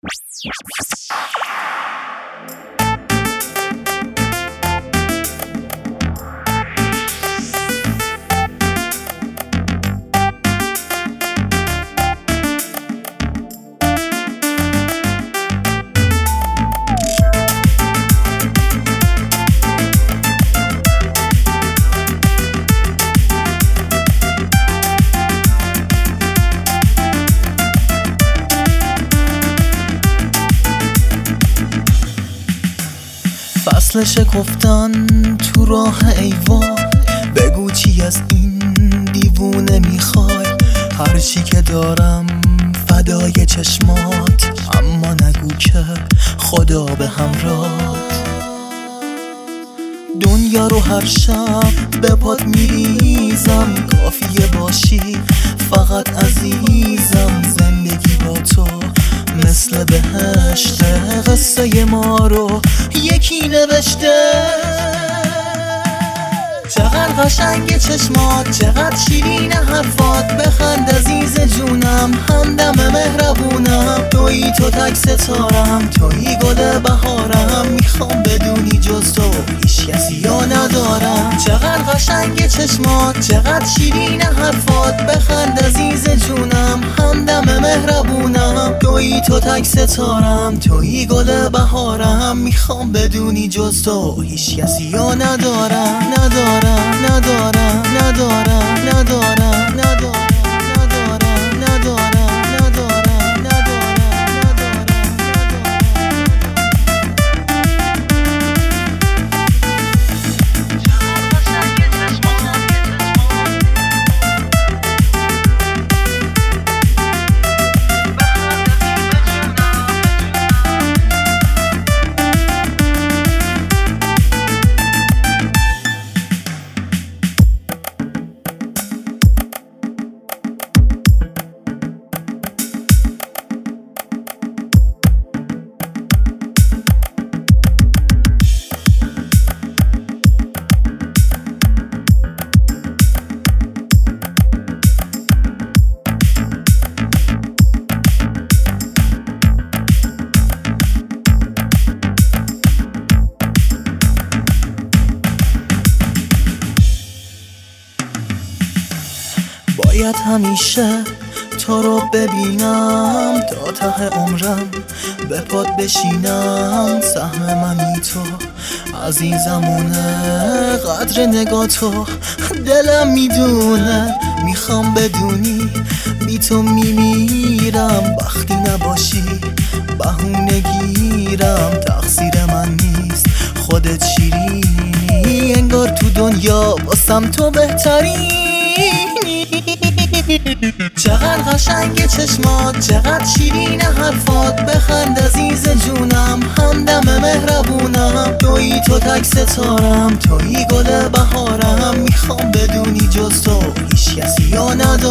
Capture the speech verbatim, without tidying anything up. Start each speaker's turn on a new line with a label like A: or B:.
A: فصل شکفتن تو راه ایوان، بگو چی از این دیوونه میخوای؟ هرچی که دارم فدای چشمات، اما نگو که خدا به همراه. دنیا رو هر شب به پات میریزم، کافیه باشی فقط عزیزم. زندگی با تو مثل بهشته، قصه ما رو یکی نوشته. چقدر قشنگ چشمات، چقدر شیرین حرفات، بخند عزیز جونم، همدم مهربونم. تویی تو تک ستارم، تویی گل بهارم. میخوام بدونی جز تو هیچ کسی یا ندارم. چقدر قشنگ چشمات، چقدر شیرین حرفات، بخند عزیز جونم، همدم مهربونم. تویی تو تک ستارم، تویی گل بهارم. میخوام بدونی جز تو هیچ کسی یا ندارم. ندارم ندارم ندارم ندارم ندارم باید همیشه تو رو ببینم، تا ته عمرم به پات بشینم. سهم منی تو عزیزمونه، قدر نگاه تو دلم میدونه. میخوام بدونی بی تو میمیرم، وقتی نباشی بهونه گیرم. تقصیر من نیست، خودت شیرینی، انگار تو دنیا واسم تو بهترینی. چقدر قشنگ چشمات، چقدر شیرین حرفات، بخند عزیز جونم، همدم مهربونم. تویی تو تک ستارم، تویی گل بهارم. میخوام بدونی جز تو هیچ کسی یا ندارم.